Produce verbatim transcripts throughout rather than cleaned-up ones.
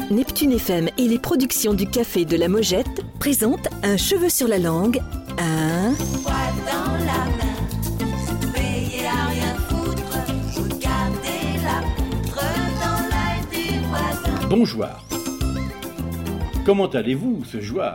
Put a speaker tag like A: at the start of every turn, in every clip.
A: Neptune F M et les productions du Café de la Mojette présentent Un cheveu sur la langue, un...
B: Poil dans la main, veillez à rien foutre, regardez la poutre dans l'œil du voisin.
C: Bonjour. Comment allez-vous ce joueur ?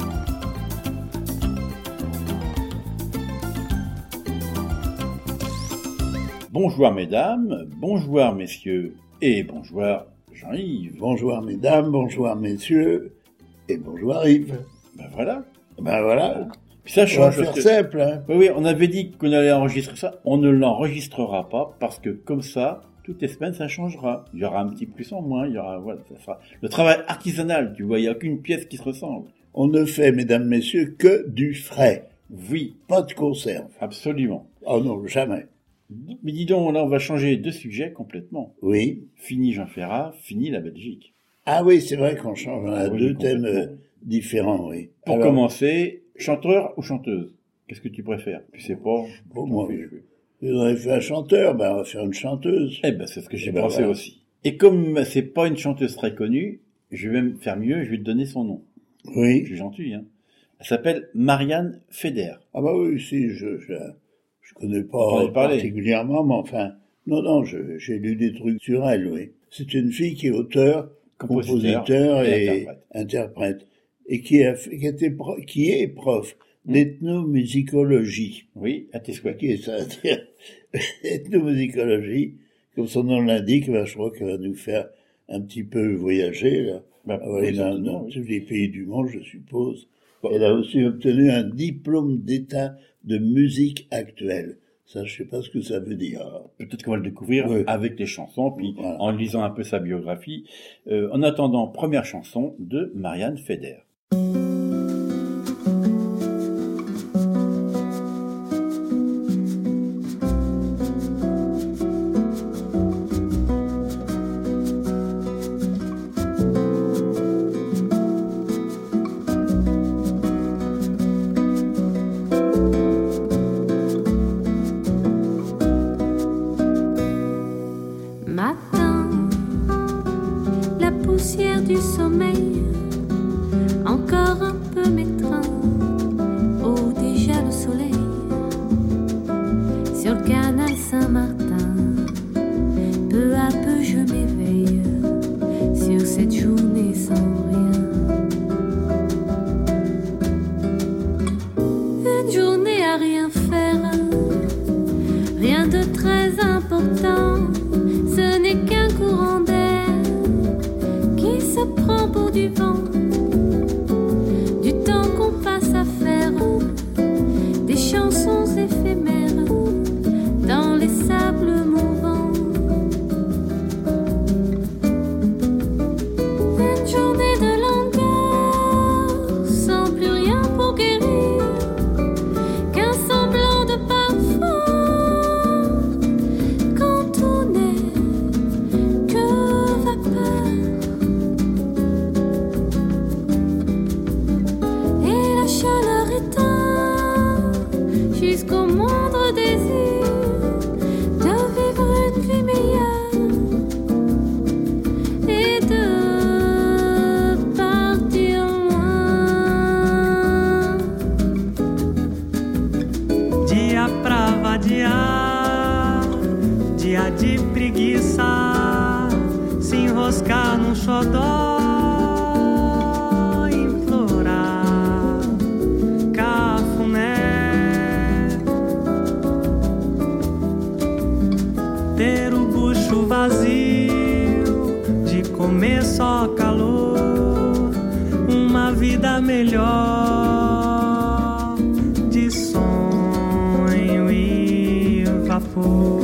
C: Bonjour mesdames, bonjour messieurs et bonjour Jean-Yves.
D: Bonjour mesdames, bonjour messieurs et bonjour Yves.
C: Ben voilà.
D: Ben voilà.
C: Puis ça change.
D: On va faire simple. Hein.
C: Oui, oui, on avait dit qu'on allait enregistrer ça. On ne l'enregistrera pas parce que comme ça, toutes les semaines, ça changera. Il y aura un petit plus en moins. Il y aura, voilà, ça sera le travail artisanal. Tu vois, il n'y a aucune pièce qui se ressemble.
D: On ne fait, mesdames, messieurs, que du frais.
C: Oui.
D: Pas de conserve.
C: Absolument.
D: Oh non, jamais.
C: Mais dis donc, là, on va changer de sujet complètement.
D: Oui.
C: Fini Jean Ferrat, fini la Belgique.
D: Ah oui, c'est vrai qu'on change. On a
C: Ah oui,
D: deux thèmes euh, différents, oui.
C: Pour
D: Alors,
C: commencer, chanteur ou chanteuse ? Qu'est-ce que tu préfères ? Tu sais pas.
D: Bon, moi, vous avez fait un chanteur, ben on va faire une chanteuse.
C: Eh ben, c'est ce que j'ai
D: Eh ben,
C: pensé
D: voilà.
C: aussi. Et comme c'est pas une chanteuse très connue, je vais même faire mieux, je vais te donner son nom. Je
D: Oui.
C: suis gentil, hein. Elle s'appelle Marianne Feder.
D: Ah bah oui, si, je je, je connais
C: T'en
D: pas
C: as parlé.
D: particulièrement, mais enfin, non, non, je, j'ai lu des trucs sur elle, oui. C'est une fille qui est auteur,
C: Compositeur
D: compositeur,
C: et
D: et,
C: interprète.
D: interprète, et qui a fait- qui était pro- qui est prof
C: Mm.
D: d'ethnomusicologie.
C: Oui, à tes souhaits.
D: Qui est ça à dire ethnomusicologie, comme son nom l'indique, ben, je crois qu'elle va nous faire un petit peu voyager, là.
C: Bah,
D: Ah ouais,
C: oui,
D: dans,
C: certainement,
D: dans
C: oui.
D: tous les pays du monde, je suppose. Elle a aussi obtenu un diplôme d'état de musique actuelle. Ça, je sais pas ce que ça veut dire.
C: Peut-être qu'on va le découvrir
D: Oui.
C: avec les chansons, puis
D: Voilà.
C: en lisant un peu sa biographie. Euh, en attendant, première chanson de Marianne Feder.
E: Matin, la poussière du sommeil encore un peu m'étreint. Oh, déjà le soleil sur le canal Saint-Martin. Peu à peu je m'éveille sur cette journée sans rien. Une journée à rien faire, rien de très important. Ce n'est qu'un courant d'air qui se prend pour du vent, du temps qu'on passe à faire des chansons éphémères dans les sables mouvants. Une journée de langueur sans plus rien pour guérir qu'un semblant de parfum. Quand tout n'est que vapeur et la chaleur éteint jusqu'au moindre désir de vivre une vie meilleure et de partir loin.
F: Dia pra vadiar, dia de preguiça, se enroscar num xodó, implorar cafuné, ter o bucho vazio, de comer só calor, uma vida melhor, de sonho e vapor.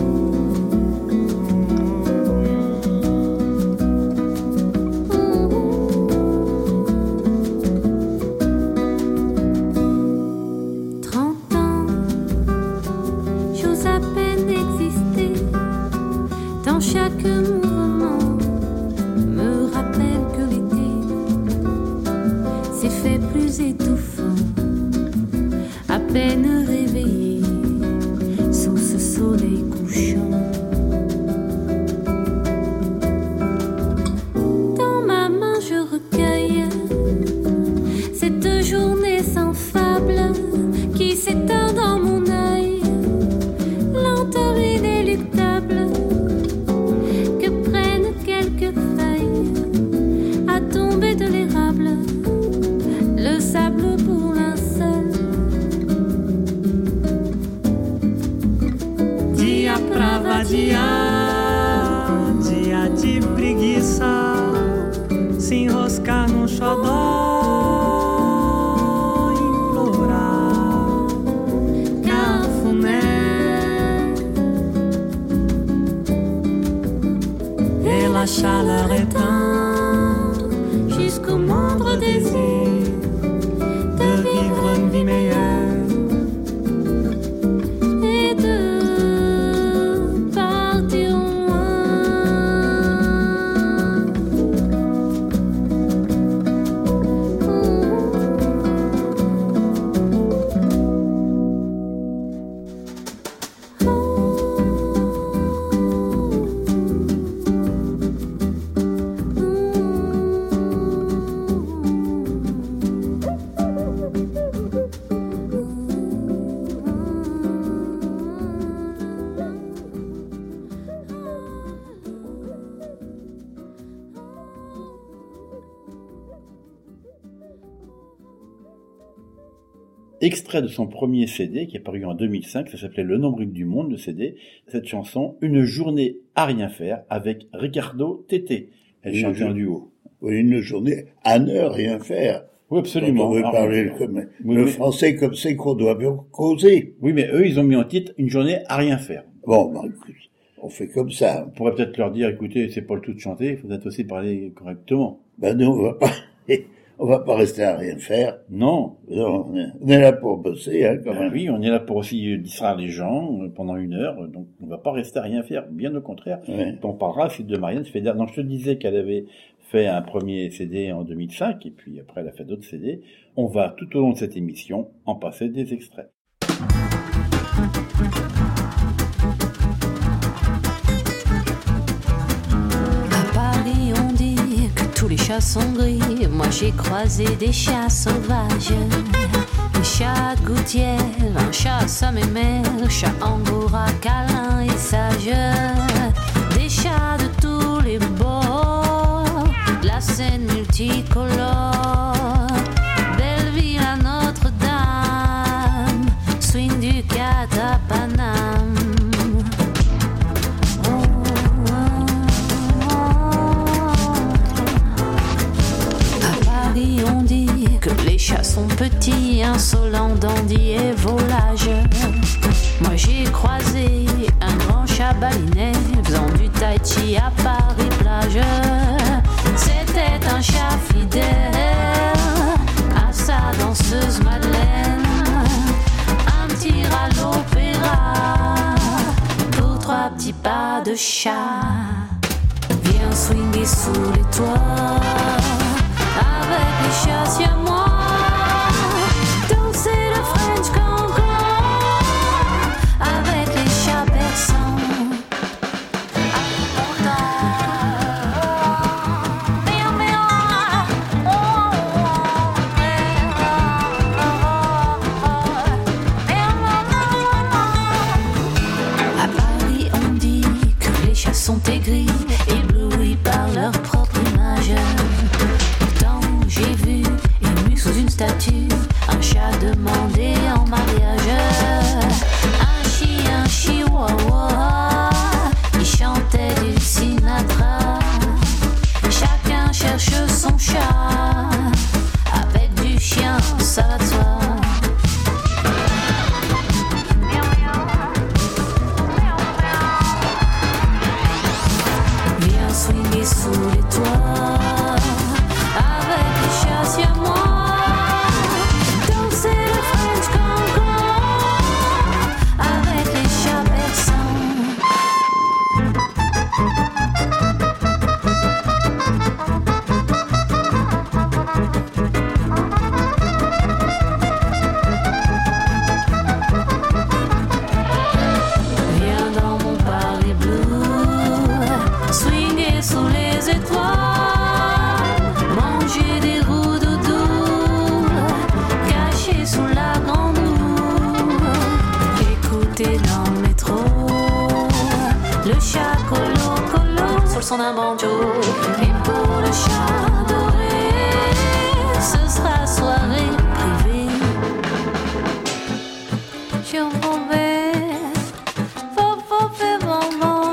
E: Trente ans, j'ose à peine exister, dans chaque mouvement me rappelle que l'été s'est fait plus étouffant, à peine réveillé sous ce soleil couchant. Dans
F: dia, dia de preguiça, se enroscar num xodó, implorar cafuné. Et la chaleur éteint jusqu'au moindre désir de vivre une vie meilleure.
E: Et de partir
C: Extrait de son premier C D qui est paru en deux mille cinq, ça s'appelait Le Nombril du Monde, le C D. Cette chanson, Une journée à rien faire, avec Ricardo Tété. Elle
D: Une
C: chantait
D: jour-
C: en duo.
D: Oui, une journée à ne rien faire.
C: Oui, absolument.
D: Quand on veut
C: Ah,
D: parler
C: oui.
D: le, comme-
C: Oui,
D: le
C: oui.
D: français comme c'est qu'on doit bien causer.
C: Oui, mais eux, ils ont mis en titre Une journée à rien faire.
D: Bon, ben, écoute, on fait comme ça.
C: On pourrait peut-être leur dire, écoutez, c'est pas le tout de chanter, il faut peut-être aussi parler correctement.
D: Ben nous, on va pas, on va pas rester à rien faire.
C: Non.
D: Non, on est, on est là pour bosser, hein, quand
C: Ben
D: même.
C: oui, on est là pour aussi distraire les gens euh, pendant une heure, donc on va pas rester à rien faire, bien au contraire.
D: Ouais.
C: On parlera aussi de Marianne Feder. Donc je te disais qu'elle avait fait un premier C D en deux mille cinq, et puis après elle a fait d'autres C D. On va tout au long de cette émission en passer des extraits.
E: À Paris, on dit que tous les chats sont gris. Moi, j'ai croisé des chats sauvages. Des chats de gouttière, un chat somme et mer, chat angora, câlin et sage. Des chats de tous les bords, de la scène multicolore. Belleville à Notre-Dame, swing du Cat à Paname. À Paris, on dit que les chats sont petits, insolents, dandys et volages. Moi, j'ai croisé un grand chat balinet faisant du tai chi à Paris-Plage. C'était un chat fidèle à sa danseuse Madeleine. Un petit rat à l'opéra pour trois petits pas de chat. Viens swinguer sous les toits avec les chats siamois. Danser le French cancan avec les chats persans. À Paris, on dit que les chats sont aigris, éblouis par leur propre image. Pourtant, j'ai vu, ému sous une statue, un chat demandé en mariage. Un chien chihuahua, il chantait du Sinatra. Chacun cherche son chat, avec du chien, ça va de soi. Viens swinguer sous les toits avec les chats siamois. Danser le French cancan avec les chats persans. Viens dans mon Paris bleu, swinguer sous les étoiles, manger des roux-doudous, caché sous la grande roue, écouter dans le métro, le chat colo-colo sur le son d'un banjo. Et pour le chat doré, ce sera soirée privée. Je m'en vais. Faut, faut faire maman.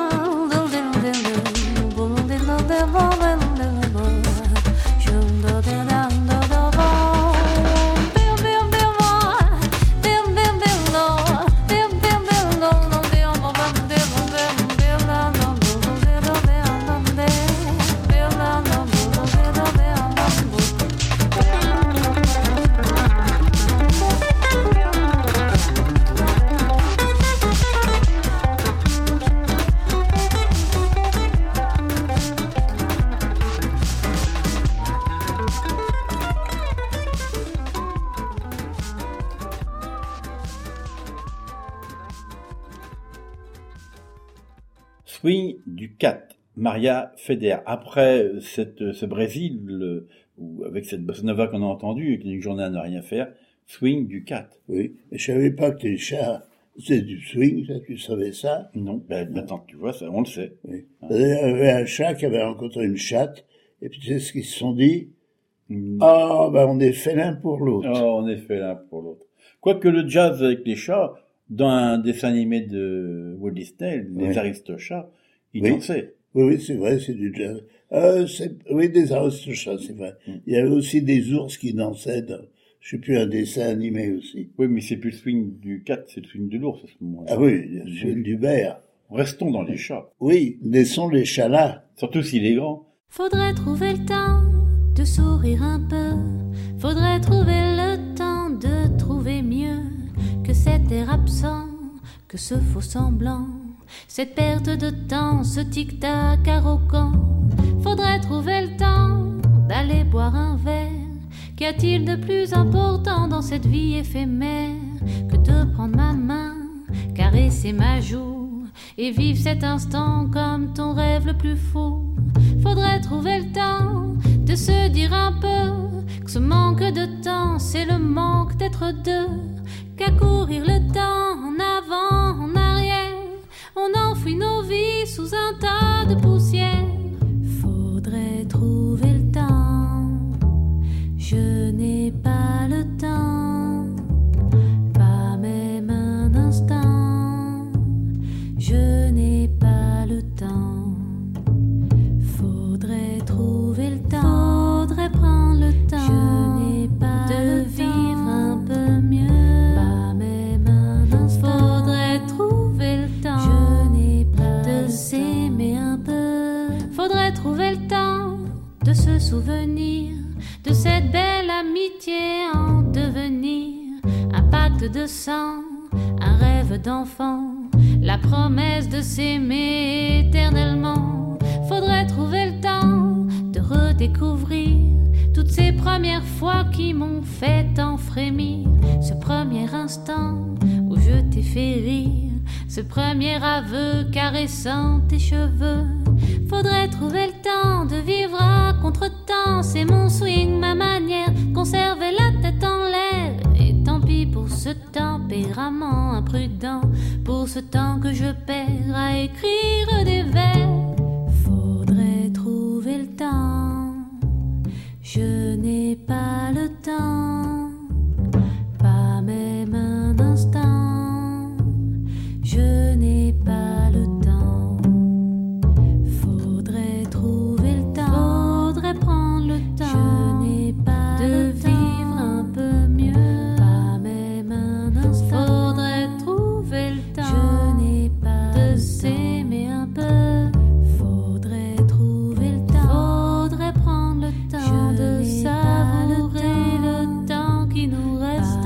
C: Swing du quatre, Maria Feder. Après cette, ce Brésil, le, où, avec cette bossa nova qu'on a entendue, et qui est une journée à ne rien faire, Swing du quatre.
D: Oui, mais je savais pas que les chats, c'est du swing, ça, tu savais ça?
C: Non, ben, maintenant que tu vois, ça, on le sait.
D: Oui. Il y avait un chat qui avait rencontré une chatte, et puis tu sais ce qu'ils se sont dit?
C: Mm.
D: Ah, ben on est fait l'un pour l'autre.
C: Oh, on est fait l'un pour l'autre. Quoique le jazz avec les chats, dans un dessin animé de Walt Disney, les
D: Oui.
C: Aristochats, ils
D: Oui.
C: dansaient.
D: Oui, oui, c'est vrai, c'est du jazz. Euh, c'est, oui, des aristochats, c'est vrai.
C: Mm.
D: Il y avait aussi des ours qui dansaient dans, je sais plus, un dessin animé aussi.
C: Oui, mais c'est plus le swing du quatre, c'est le swing de l'ours à ce moment-là.
D: Ah oui, bien sûr, du bear.
C: Restons dans les chats.
D: Oui, laissons les chats là.
C: Surtout s'il est grand.
E: Faudrait trouver le temps de sourire un peu. Faudrait trouver le temps de trouver mieux que cet air absent, que ce faux semblant, cette perte de temps, ce tic-tac arrogant. Faudrait trouver le temps d'aller boire un verre. Qu'y a-t-il de plus important dans cette vie éphémère que de prendre ma main, caresser ma joue et vivre cet instant comme ton rêve le plus fou? Faudrait trouver le temps de se dire un peu que ce manque de temps, c'est le manque d'être deux, qu'à courir le temps en avant, en arrière, on enfouit nos vies sous un tas de poussière. Faudrait trouver le temps, je n'ai pas le temps, pas même un instant, je n'ai pas le temps. Faudrait trouver le temps, faudrait prendre le temps, je n'ai pas de vivre un peu mieux, pas même un instant. Faudrait trouver le temps, je n'ai pas de s'aimer un peu. Faudrait trouver le temps de se souvenir de cette belle amitié en devenir, un pacte de sang, un rêve d'enfant, la promesse de s'aimer éternellement. Faudrait trouver le temps de redécouvrir toutes ces premières fois qui m'ont fait tant frémir, ce premier instant où je t'ai fait rire, ce premier aveu caressant tes cheveux. Faudrait trouver le temps de vivre à contre-temps, c'est mon swing, ma manière, conserver la tête en l'air. Et tant pis pour ce tempérament imprudent, pour ce temps que je perds à écrire des vers. Faudrait trouver le temps, je n'ai pas le temps, pas même un instant, je n'ai pas le temps. Faudrait trouver le temps, faudrait prendre le temps, je n'ai pas de vivre un peu mieux, pas même un instant. Faudrait trouver le temps, je n'ai pas de s'aimer un peu. Faudrait trouver le temps, faudrait prendre le temps de savourer le temps qui nous reste,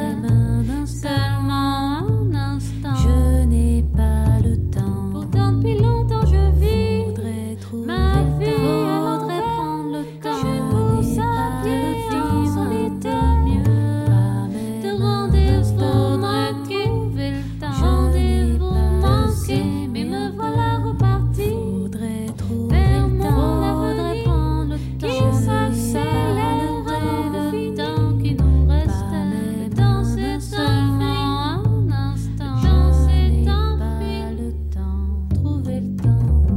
E: seulement un instant. Je n'ai pas le temps, pourtant depuis longtemps je vis. Faudrait trouver ma vie, faudrait prendre le temps. Je pousse à pied en solitaire, mieux de rendez-vous, faudrait trouver le temps. Rendez-vous manqué, mais me voilà reparti. Faudrait trouver le temps, faudrait prendre le temps. Qui s'accélère le temps qui nous reste. Le temps c'est seulement un instant. Le temps c'est tant pis, le temps, trouver le temps.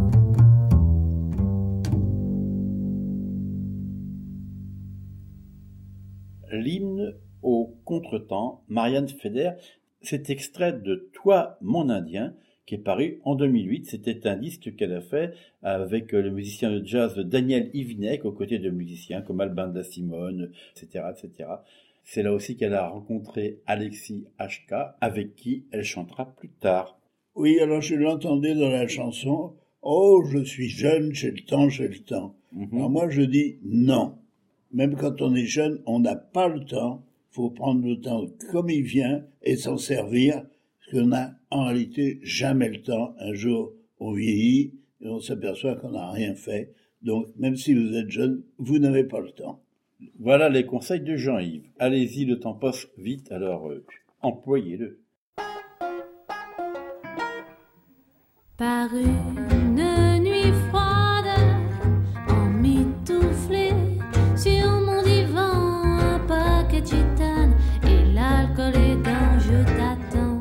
C: L'hymne au contretemps, Marianne Feder, cet extrait de Toi, mon Indien, qui est paru en deux mille huit. C'était un disque qu'elle a fait avec le musicien de jazz Daniel Ivinek, aux côtés de musiciens comme Albin de la Simone, et cetera, et cetera. C'est là aussi qu'elle a rencontré Alexis H K, avec qui elle chantera plus tard.
D: Oui, alors je l'entendais dans la chanson. Oh, je suis jeune, j'ai le temps, j'ai le temps.
C: Mhm.
D: Alors moi, je dis non. Même quand on est jeune, on n'a pas le temps. Il faut prendre le temps comme il vient et s'en servir, parce qu'on n'a en réalité jamais le temps. Un jour, on vieillit et on s'aperçoit qu'on n'a rien fait. Donc, même si vous êtes jeune, vous n'avez pas le temps.
C: Voilà les conseils de Jean-Yves. Allez-y, le temps passe vite, alors euh, employez-le.
E: Par une nuit froide, emmitouflé sur mon divan, un paquet de gitane et l'alcool aidant, je t'attends.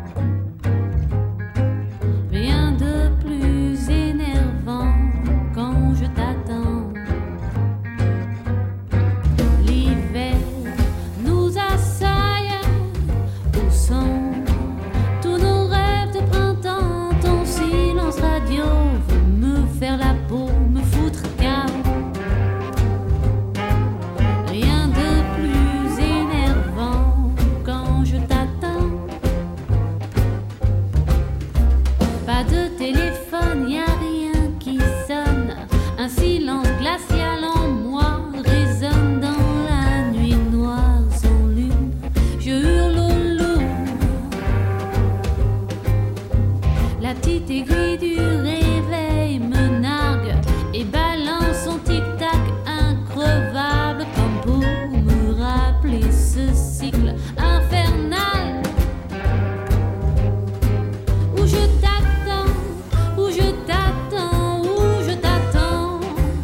E: Rien de plus énervant quand je t'attends. L'hiver nous assaille, où sont tous nos rêves de printemps? Ton silence radio veut me faire la peau, me foutre K O. Rien de plus énervant quand je t'attends. Pas de téléphone, y a rien qui sonne. Un silence glacial en moi résonne dans la nuit noire sans lune. Je hurle au loup. La petite aiguille du réveil me nargue et balance son tic-tac increvable comme pour me rappeler ce cycle infernal où je t'attends, où je t'attends, où je t'attends.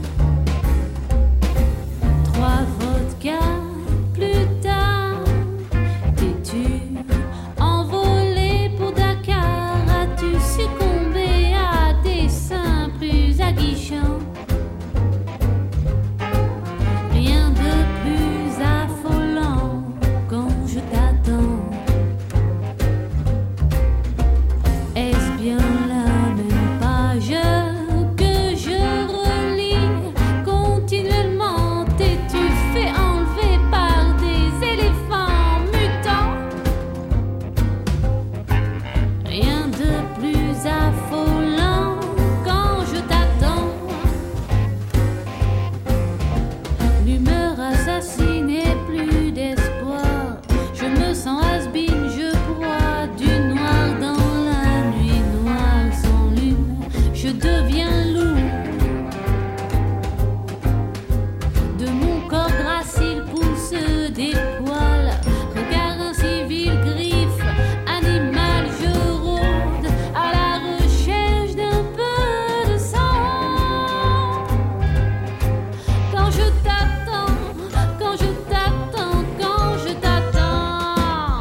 E: Trois vodkas plus tard, t'es-tu envolé pour Dakar? As-tu succombé à des seins plus aguichants? Rien de plus affolant quand je t'attends. Est-ce bien la même page que je relis continuellement? T'es-tu fait enlever par des éléphants mutants? Rien de plus affolant quand je t'attends. L'humeur assassine et plus d'espoir. Je me sens has-been, je broie du noir dans la nuit noire sans lune. Je deviens lourd. De mon corps gracile poussent des poils. Regard incivil, griffe, animal, je rôde à la recherche d'un peu de sang. Quand je t'attends, quand je t'attends, quand je t'attends.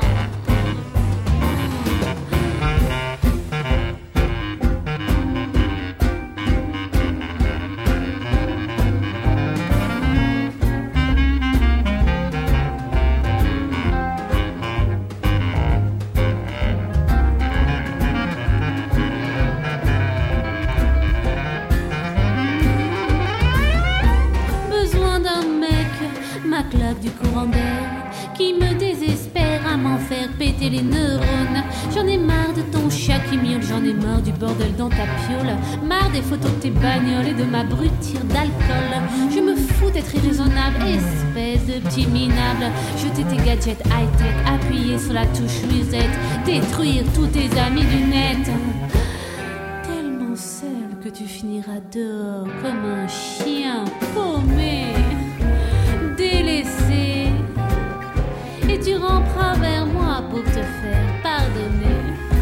E: Besoin d'un mec, ma claque du courant d'air, qui me désespère à m'en faire péter les neurones. J'en ai marre de ton chat qui miaule, j'en ai marre du bordel dans ta piole. Marre des photos de tes bagnoles et de ma brutire d'alcool. Je me fous d'être irraisonnable, espèce de petit minable. Jeter tes gadgets high-tech, appuyer sur la touche reset, détruire tous tes amis du net. Tellement seul que tu finiras dehors comme un chien paumé, délaissé. Et tu ramperas vers moi pour te faire pardonner.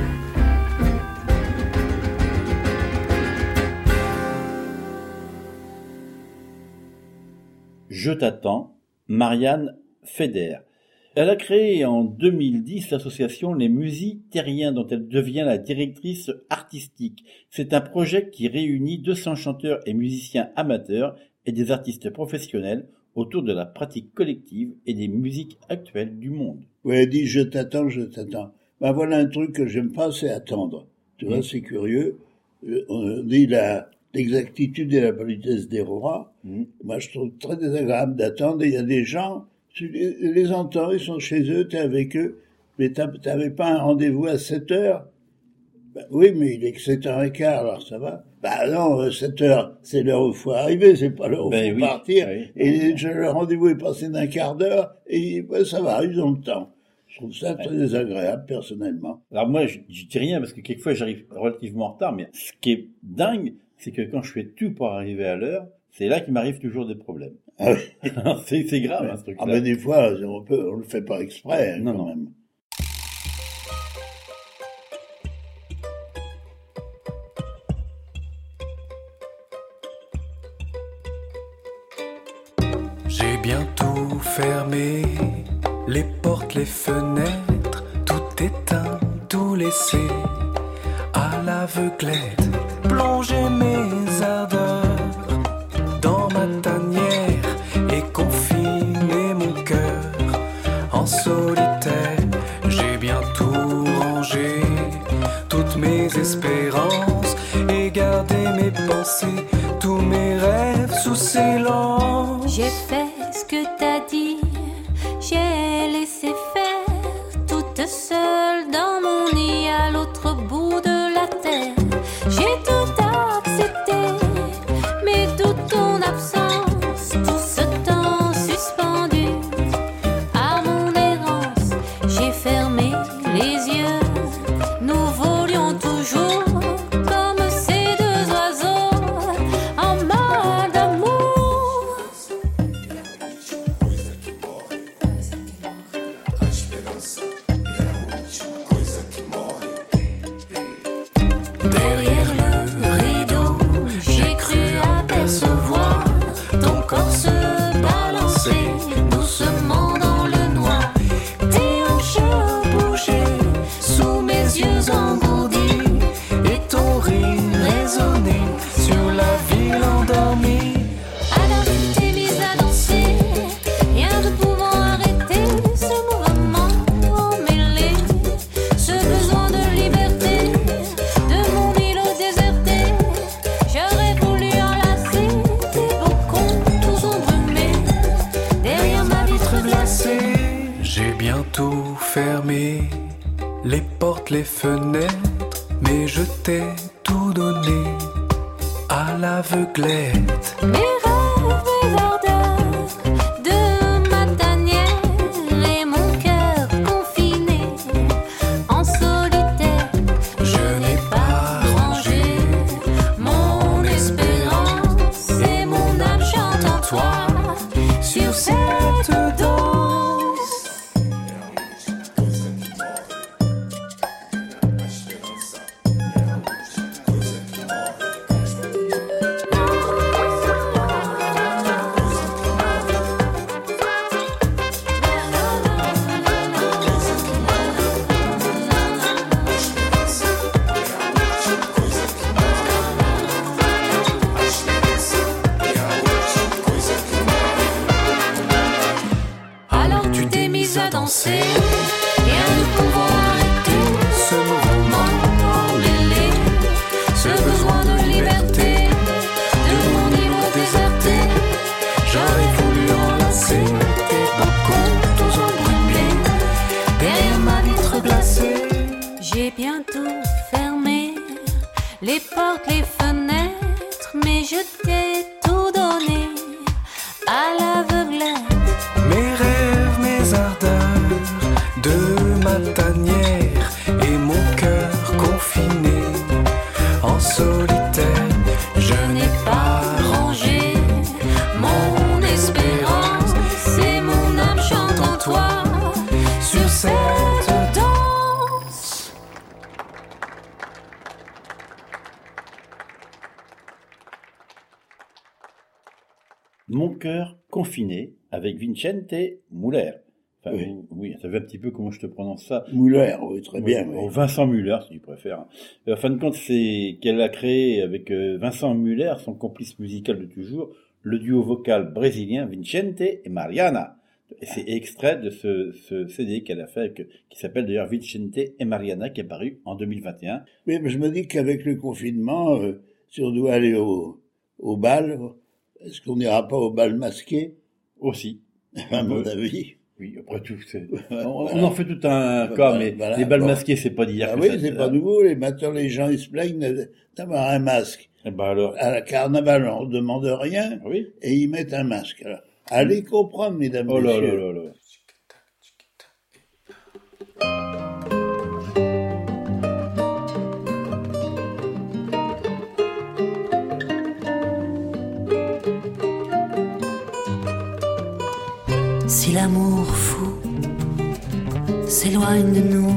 C: Je t'attends, Marianne Feder. Elle a créé en deux mille dix l'association Les Musitériens dont elle devient la directrice artistique. C'est un projet qui réunit deux cents chanteurs et musiciens amateurs et des artistes professionnels autour de la pratique collective et des musiques actuelles du monde.
D: Oui, elle dit je t'attends, je t'attends. Ben voilà un truc que j'aime pas, c'est attendre. Tu vois,
C: Mmh.
D: c'est curieux. Euh, On dit la l'exactitude et la politesse des rois.
C: Mmh.
D: Moi, je trouve très désagréable d'attendre. Il y a des gens, tu les, les entends, ils sont chez eux, t'es avec eux, mais t'as- t'avais pas un rendez-vous à sept heures? Ben oui, mais il est que sept heures quinze, alors ça va. Ben non, euh, sept heures, c'est l'heure où il faut arriver, c'est pas l'heure où il
C: Ben
D: faut
C: oui,
D: partir.
C: oui.
D: Et je- le rendez-vous est passé d'un quart d'heure, et ben, ça va, ils ont le temps. Je trouve ça très désagréable, personnellement.
C: Alors moi, je, je dis rien parce que quelquefois j'arrive relativement en retard, mais ce qui est dingue, c'est que quand je fais tout pour arriver à l'heure, c'est là qu'il m'arrive toujours des problèmes.
D: Ah oui.
C: c'est, c'est grave, hein, ce truc-là.
D: Ah ben des fois, on peut, on le fait pas exprès, hein,
C: Non,
D: quand
C: non.
D: même.
G: bien tout fermé, les portes, les fenêtres, tout éteint, tout laissé à l'aveuglette. Plonger mes ardeurs dans ma tanière et confiner mon cœur en solitaire. J'ai bien tout rangé, toutes mes espérances, et gardé mes pensées, tous mes rêves sous silence.
E: J'ai fait ce que t'as dit, j'ai laissé faire, toute seule dans mon nid à l'autre bout de la terre. J'ai tout accepté, mais d'où ton absence, tout ce temps suspendu à mon errance. J'ai fermé les yeux, nous volions toujours comme ces deux oiseaux en mal d'amour. Derrière le rideau, j'ai cru apercevoir ton corps se balancer doucement dans le noir. Tes hanches bougeaient sous mes yeux engourdis, et ton rire résonnait sur la ville endormie. Alors tu t'es mise à danser, rien ne pouvant arrêter ce mouvement emmêlé, ce besoin de liberté de mon îlot déserté. J'aurais voulu enlacer tes beaux contours embrumés derrière ma vitre glacée.
G: J'ai bientôt fermé les portes, les fenêtres, mais je t'ai tout donné à l'aveuglette.
E: Mes rêves, mes ardeurs de ma tanière et mon cœur confiné en solitaire.
G: Je n'ai pas rangé
E: mon espérance et mon âme chante en toi sur cette danse. Alors tu t'es mise à danser, rien ne pouvant arrêter ce mouvement emmêlé, ce besoin de liberté de mon îlot déserté.
G: J'aurais voulu enlacer tes beaux contours embrumés derrière ma vitre glacée.
E: J'ai bientôt fermé les portes, les fenêtres, mais je t'ai tout donné à l'aveuglette.
G: Mes rêves, mes ardeurs de ma tanière et mon cœur confiné en solitaire. Je n'ai pas rangé
E: Mon espérance, c'est mon âme chante en toi sur cette danse.
C: Mon cœur confiné avec Vicente Muller. Enfin,
D: Oui.
C: ou- oui, ça veut un petit peu comment je te prononce ça.
D: Muller, oui, très bien.
C: Oui,
D: oui.
C: ou Vincent Muller, si tu préfères. Euh, En fin de compte, c'est qu'elle a créé avec euh, Vincent Muller, son complice musical de toujours, le duo vocal brésilien Vicente et Mariana. Et c'est extrait de ce, ce C D qu'elle a fait, avec- qui s'appelle d'ailleurs Vicente et Mariana, qui est paru en deux mille vingt et un.
D: Oui, mais je me dis qu'avec le confinement, euh, si on doit aller au, au bal, est-ce qu'on n'ira pas au bal masqué,
C: Aussi.
D: à mon
C: Euh,
D: avis?
C: Oui, après tout, c'est... on, on en fait tout un cas,
D: Voilà,
C: mais
D: voilà,
C: les balles
D: bon.
C: masqués, c'est pas d'hier
D: Ah
C: que
D: oui,
C: ça-
D: c'est pas nouveau. Les maintenant, les gens, ils se plaignent d'avoir un masque.
C: Eh ben alors,
D: À la carnaval, on ne demande rien
C: oui.
D: et ils mettent un masque. Alors, allez comprendre, mesdames,
C: Oh là là
D: messieurs.
C: là là.
F: Si l'amour fou s'éloigne de nous,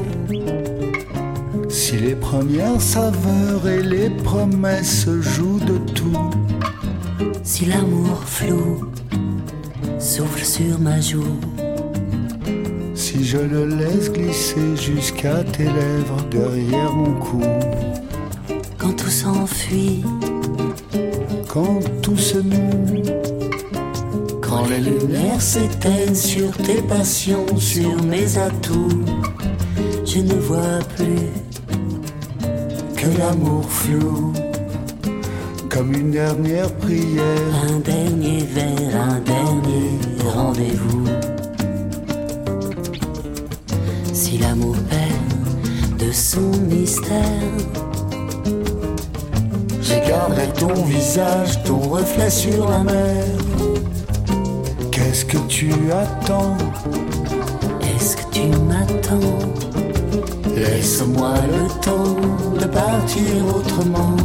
H: Si les premières saveurs et les promesses jouent de tout,
F: si l'amour flou souffle sur ma joue.
H: Si je le laisse glisser jusqu'à tes lèvres derrière mon cou.
F: Quand tout s'enfuit,
H: quand tout se noue,
F: quand les lumières s'éteignent sur tes passions, sur mes atouts, je ne vois plus que l'amour flou.
H: Comme une dernière prière,
F: un dernier verre, un dernier rendez-vous. Si l'amour perd de son mystère,
H: je garderai ton visage, ton reflet sur la mer. Qu'est-ce que tu attends?
F: Est-ce que tu m'attends?
H: Laisse-moi le temps de partir autrement.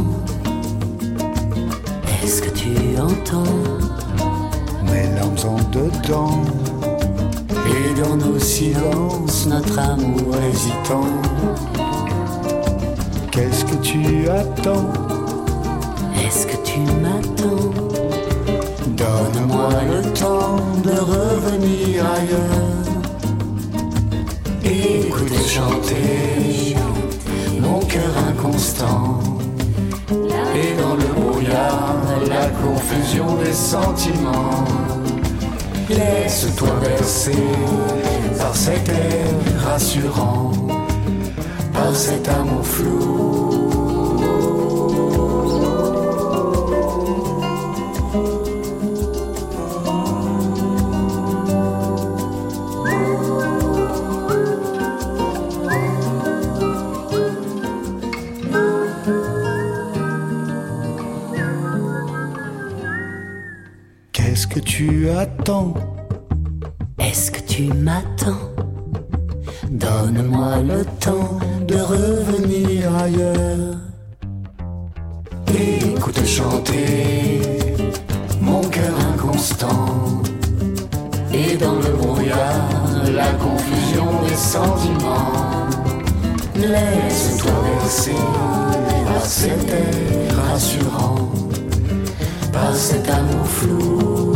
F: Est-ce que tu entends
H: mes larmes en dedans?
F: Et dans nos silences, notre amour hésitant.
H: Qu'est-ce que tu attends?
F: Est-ce que tu m'attends?
H: Donne-moi le temps de revenir ailleurs.
F: Écoute chanter mon cœur inconstant.
H: Et dans le brouillard, la confusion des sentiments. Laisse-toi bercer par cet air rassurant, par cet amour flou. Qu'est-ce que tu attends?
F: Est-ce que tu m'attends? Donne-moi le temps de revenir ailleurs.
H: Écoute chanter mon cœur inconstant.
F: Et dans le brouillard,
H: la confusion des sentiments.
F: laisse-toi
H: bercer par cet air rassurant, par cet amour flou.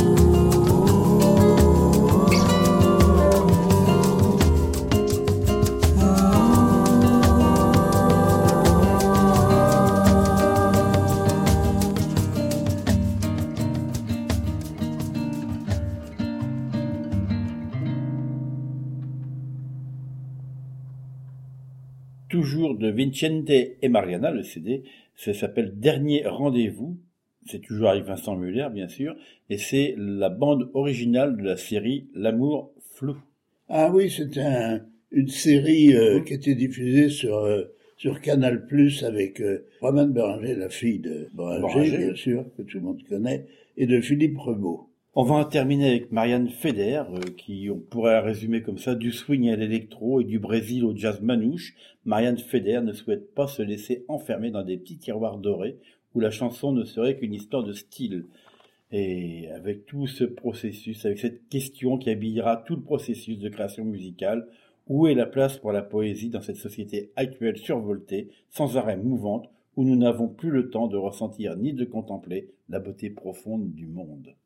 C: Toujours de Vicente et Mariana, le C D, ça s'appelle Dernier Rendez-vous, c'est toujours avec Vincent Muller bien sûr, et c'est la bande originale de la série L'amour flou.
D: Ah oui, c'était un, une série euh, qui était diffusée sur, euh, sur Canal Plus avec euh, Romane Béranger, la fille de Béranger,
C: Béranger,
D: bien sûr, que tout le monde connaît, et de Philippe Rebaud.
C: On va en terminer avec Marianne Feder, euh, qui, on pourrait la résumer comme ça, du swing à l'électro et du Brésil au jazz manouche. Marianne Feder ne souhaite pas se laisser enfermer dans des petits tiroirs dorés où la chanson ne serait qu'une histoire de style. Et avec tout ce processus, avec cette question qui habillera tout le processus de création musicale, où est la place pour la poésie dans cette société actuelle survoltée, sans arrêt mouvante, où nous n'avons plus le temps de ressentir ni de contempler la beauté profonde du monde.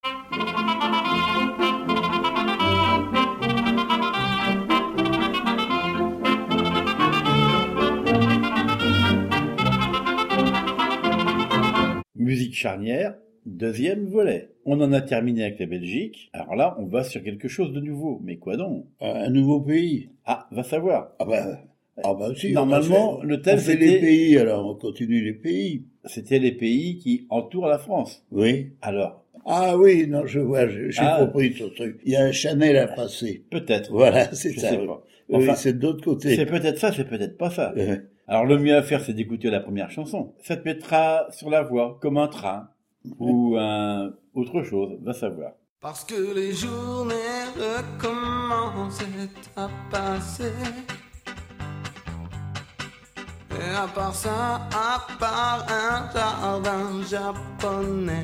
C: Musique charnière, deuxième volet. On en a terminé avec la Belgique. Alors là, on va sur quelque chose de nouveau. Mais quoi donc?
D: Un nouveau pays.
C: Ah, va savoir.
D: Ah ben, ah ben si,
C: Normalement,
D: on fait,
C: le thème
D: on fait
C: c'était...
D: les pays, alors on continue les pays.
C: C'était les pays qui entourent la France.
D: Oui.
C: Alors?
D: Ah oui, non, je vois, j'ai
C: Ah.
D: compris ton truc. Il y a un Chanel à passer.
C: Peut-être.
D: Voilà, c'est
C: Je
D: ça.
C: sais
D: oui.
C: pas.
D: Oui,
C: Enfin,
D: c'est de l'autre côté.
C: C'est peut-être ça, c'est peut-être pas ça.
D: Euh,
C: Alors le mieux à faire, c'est d'écouter la première chanson. Ça te mettra sur la voie, comme un train, ou un autre chose, va savoir.
G: Parce que les journées recommencent à passer. Et à part ça, à part un jardin japonais.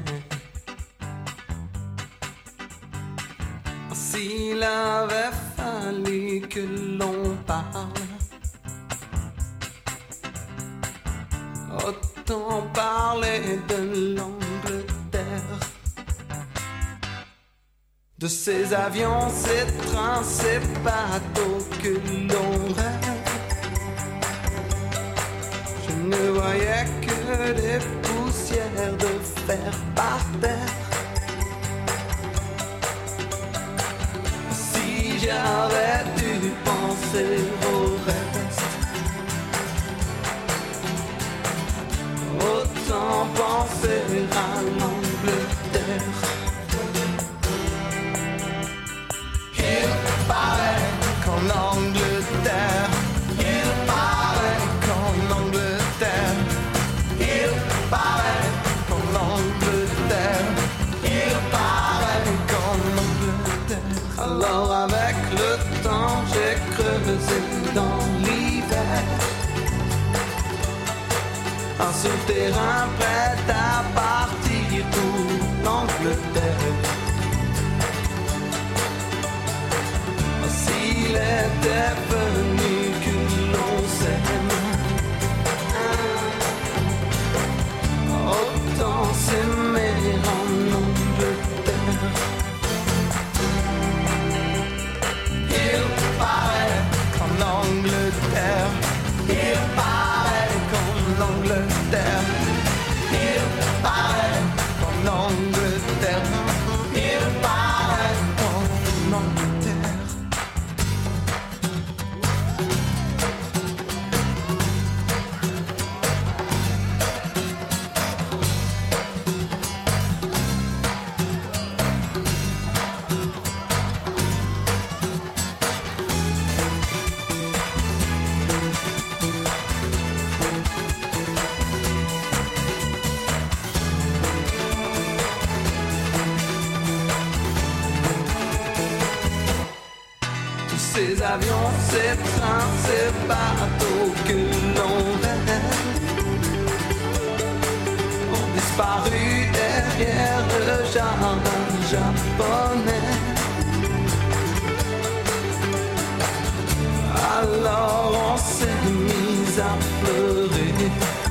G: S'il avait fallu que l'on parle, autant parler de l'Angleterre, de de ces avions, ces trains, ces bateaux que l'on rêve. Je ne voyais que des poussières de fer par terre. Si j'avais dû penser au reste, autant penser à l'Angleterre. Il paraît qu'en Angleterre, il paraît qu'en Angleterre, il paraît qu'en Angleterre, il paraît qu'en Angleterre. Alors avec le temps, j'ai creusé dans l'hiver un souterrain prêt à partir pour l'Angleterre. S'il était venu que l'on s'aime, autant s'aimer en Angleterre. Il paraît qu'en Angleterre, il paraît qu'en Angleterre, il paraît qu'en Angleterre, il paraît qu'en Angleterre. Ces avions, ces trains, ces bateaux que l'on rêve ont disparu derrière le jardin japonais. Alors on s'est mis à pleurer,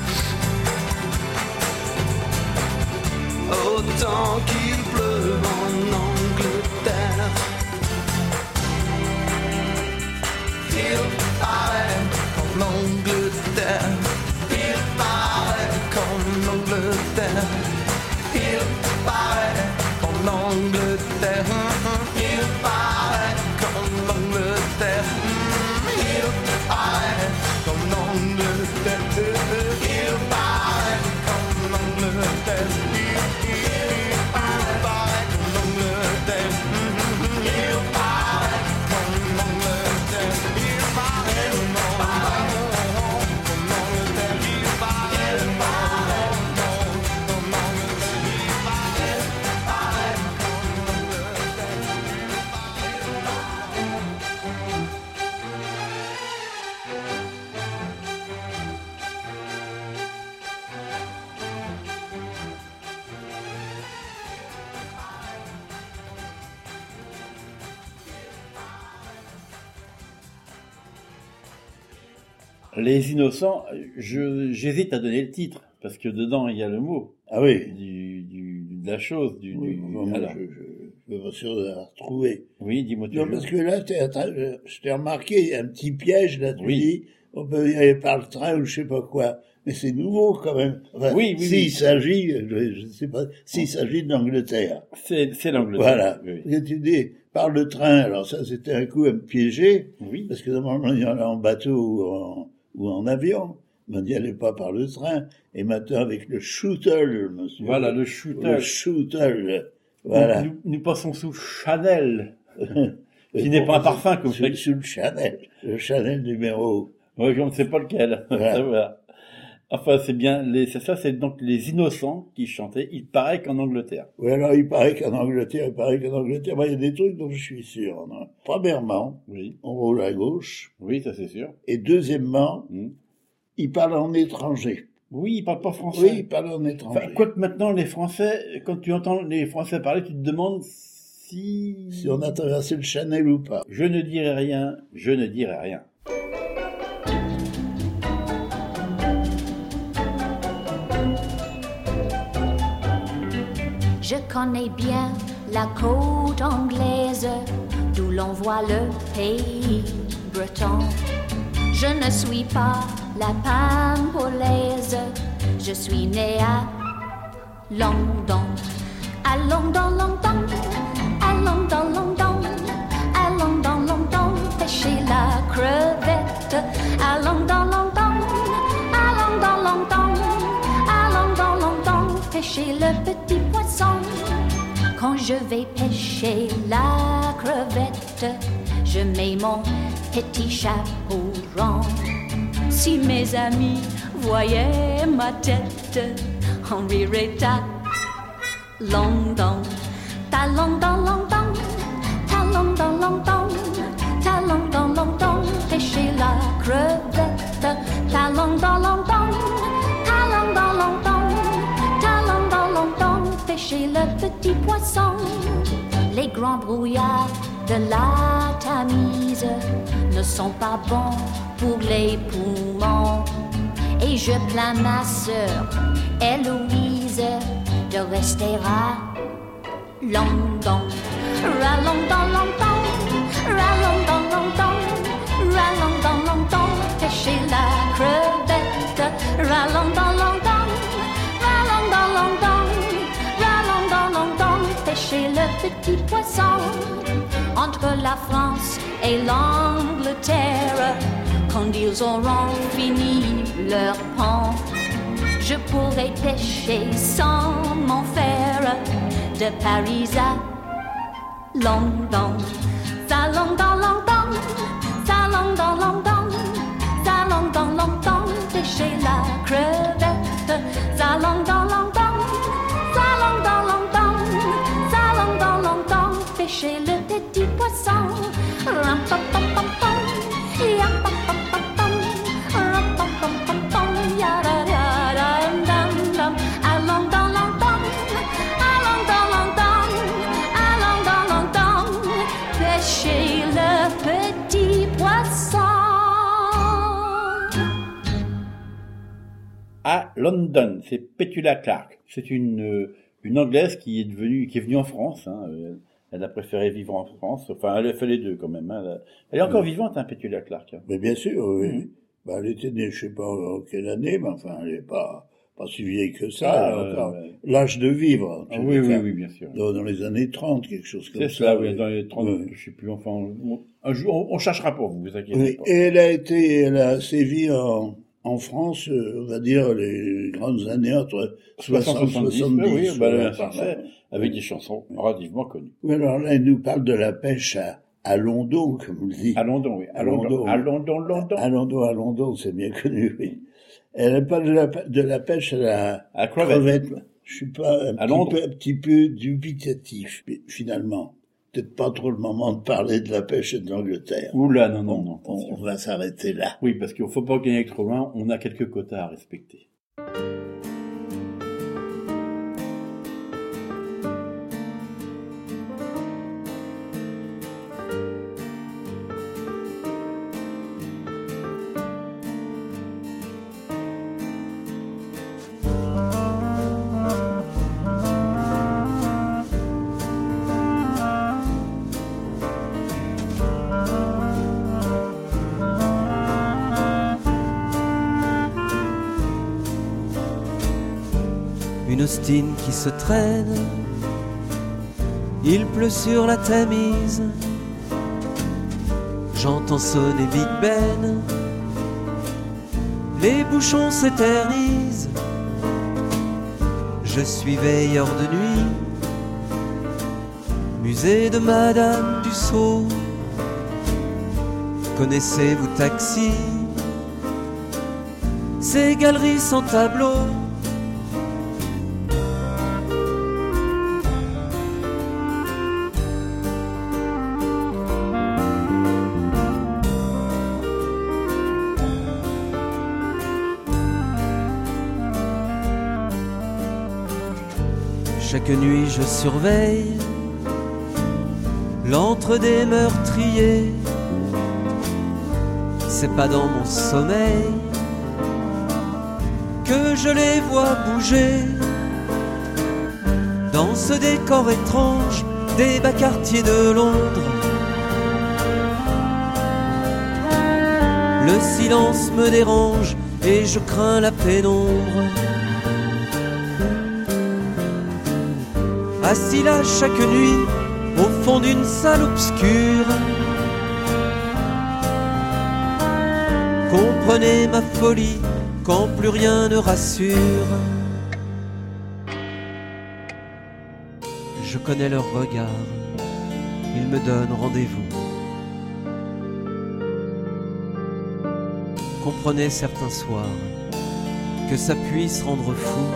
G: autant qu'il pleut en Angleterre. Il paraît qu'en Angleterre, il paraît qu'en Angleterre, il paraît qu'en Angleterre, il paraît qu'en Angleterre, il paraît qu'en Angleterre, il paraît qu'en Angleterre, il paraît qu'en Angleterre, il paraît qu'en Angleterre.
C: Les Innocents, je, j'hésite à donner le titre, parce que dedans, il y a le mot.
D: Ah oui.
C: Du, du, de la chose, du...
D: Oui,
C: du
D: bon, moi,
C: alors.
D: je, je, je suis pas sûr de la retrouver.
C: Oui, dis-moi
D: Non,
C: toujours.
D: parce que là, t'es, attends, je t'ai remarqué un petit piège, là, tu
C: Oui.
D: dis, on peut y aller par le train ou je sais pas quoi. Mais c'est nouveau, quand même. Enfin,
C: Oui, oui,
D: s'il
C: oui.
D: s'agit, je, je sais pas, s'il s'agit d'Angleterre.
C: C'est, c'est l'Angleterre.
D: Voilà.
C: Oui.
D: Parce que tu dis, par le train, alors ça, c'était un coup à me piéger.
C: Oui.
D: Parce que normalement, il y en a en bateau ou en, ou en avion. On n'y allait pas par le train. Et maintenant, avec le shuttle, monsieur.
C: Voilà, le shooter.
D: Le shuttle. Voilà.
C: Nous, nous passons sous Chanel, qui n'est pas un parfum, comme
D: sous,
C: ça.
D: sous le Chanel. Le Chanel numéro.
C: Oui, je ne sais pas lequel.
D: Voilà.
C: Voilà. Enfin, c'est bien, les, c'est ça, c'est donc les Innocents qui chantaient. Il paraît qu'en Angleterre.
D: Oui, alors il paraît qu'en Angleterre, il paraît qu'en Angleterre, ben, il y a des trucs dont je suis sûr. Non. Premièrement,
C: Oui.
D: on roule à gauche.
C: Oui, ça c'est sûr.
D: Et deuxièmement,
C: Hmm.
D: il parle en étranger.
C: Oui, ils parlent pas français.
D: Oui, il parle en étranger.
C: Enfin, quoique maintenant, les Français, quand tu entends les Français parler, tu te demandes si...
D: Si on a traversé le Chanel ou pas.
C: Je ne dirai rien, je ne dirai rien.
E: Je connais bien la côte anglaise, d'où l'on voit le pays breton. Je ne suis pas la pampolaise, je suis née à London. À London, London, à London, London, à London, London, pêcher la crevette. À London, London, à London, London, à London, London, pêcher le petit poisson. Quand je vais pêcher la crevette, je mets mon petit chapeau rond. Si mes amis voyaient ma tête, on rirait à London. Ta London, London, ta London, London, ta London, London, pêcher la crevette. Ta London, London, ta London, London, ta London, London, pêcher le petit poisson. Les grands brouillards de la Tamise ne sont pas bons pour les poumons. Et je plains ma sœur Héloïse de rester à London. Ra London, London, ra London, London, ra London, London, pêcher la crevette. Ra London, London, ra London, London, ra London, London, pêcher le petit poisson. Entre la France et l'Angleterre, quand ils auront fini leur pont, je pourrai pêcher sans m'en faire de Paris à London. Ça London, London, ça London, London, ça London, London, pêcher la crevette. Ça London, London, ça London, London, ça London, London, pêcher le petit poisson. Ram pam pam pam pam, yam pam pam pam pam, ram pam pam pam pam, ya da da da dam dam. À London, London, à London, London, à London, London, pêcher le petit poisson.
C: À London, c'est Petula Clark. C'est une, euh, une Anglaise qui est devenue, qui est venue en France, hein. Elle a préféré vivre en France. Enfin, elle a fait les deux quand même, hein. Elle est encore oui. vivante, hein, Petula Clark.
D: Mais bien sûr, oui.
C: Mmh.
D: Bah, elle était née, je sais pas en quelle année, mais enfin, elle n'est pas, pas si vieille que ça. Ah, euh, ouais. L'âge de vivre.
C: Ah, oui, oui, oui, bien sûr.
D: Dans, dans les années trente, quelque chose comme
C: ça.
D: C'est
C: ça, oui, dans les trente, oui. Je sais plus, enfin, on, un jour, on, on cherchera pour vous, vous inquiétez
D: oui.
C: pas.
D: Et elle a été, elle a sévi en, en France, on va dire, les grandes années entre soixante et soixante-dix.
C: Oui, oui, bah, elle a un succès, avec des chansons relativement connues.
D: Oui, alors là, elle nous parle de la pêche à, à London, comme on le dit.
C: À London, oui. À, à London, London. À London, London.
D: À London, à London, c'est bien connu, oui. Elle parle de la, de la pêche à la
C: à crevette.
D: crevette. Je suis pas un, petit peu, un petit peu dubitatif, mais finalement. Peut-être pas trop le moment de parler de la pêche et de l'Angleterre.
C: Oula, non, non, non.
D: On, on va s'arrêter là.
C: Oui, parce qu'il ne faut pas gagner trop loin, on a quelques quotas à respecter.
I: Une ostine qui se traîne, il pleut sur la Tamise, j'entends sonner Big Ben, les bouchons s'éternisent, je suis veilleur de nuit, musée de Madame Dussault, connaissez-vous Taxi, ces galeries sans tableau. Chaque nuit je surveille l'antre des meurtriers. C'est pas dans mon sommeil que je les vois bouger. Dans ce décor étrange, des bas quartiers de Londres. Le silence me dérange et je crains la pénombre. Assis là chaque nuit, au fond d'une salle obscure, comprenez ma folie quand plus rien ne rassure. Je connais leur regard, ils me donnent rendez-vous. Comprenez certains soirs que ça puisse rendre fou.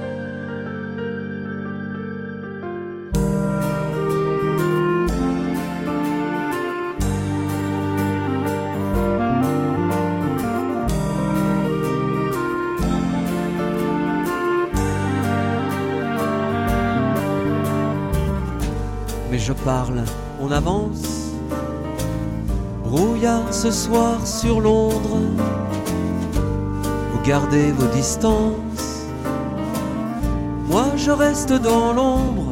I: Mais je parle, on avance. Brouillard ce soir sur Londres. Vous gardez vos distances. Moi je reste dans l'ombre.